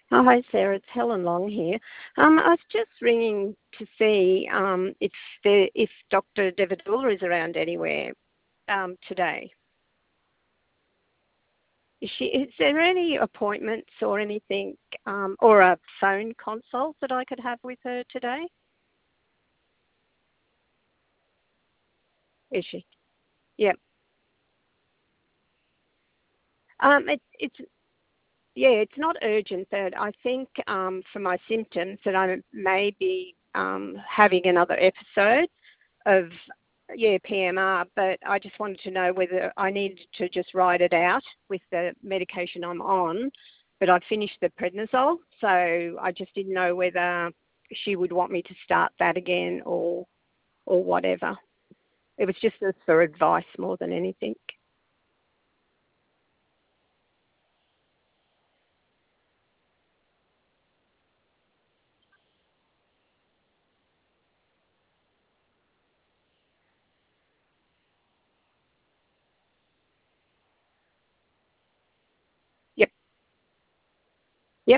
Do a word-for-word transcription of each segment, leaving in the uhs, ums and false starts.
Oh, hi, Sarah. It's Helen Long here. Um, I was just ringing to see um, if the if Doctor Devadula is around anywhere um, today. Is she? Is there any appointments or anything, um, or a phone consult that I could have with her today? Is she? Yep. Um, it, it's yeah, it's not urgent, but I think um, for my symptoms that I may be um, having another episode of yeah P M R, but I just wanted to know whether I needed to just write it out with the medication I'm on. But I'd finished the prednisol, so I just didn't know whether she would want me to start that again or or whatever. It was just for advice more than anything. Yep, yep,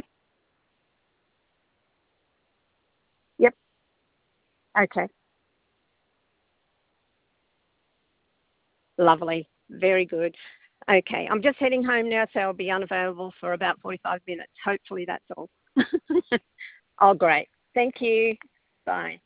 yep. Okay, lovely, very good. Okay, I'm just heading home now, so I'll be unavailable for about forty-five minutes. Hopefully that's all. Oh, great. Thank you. Bye.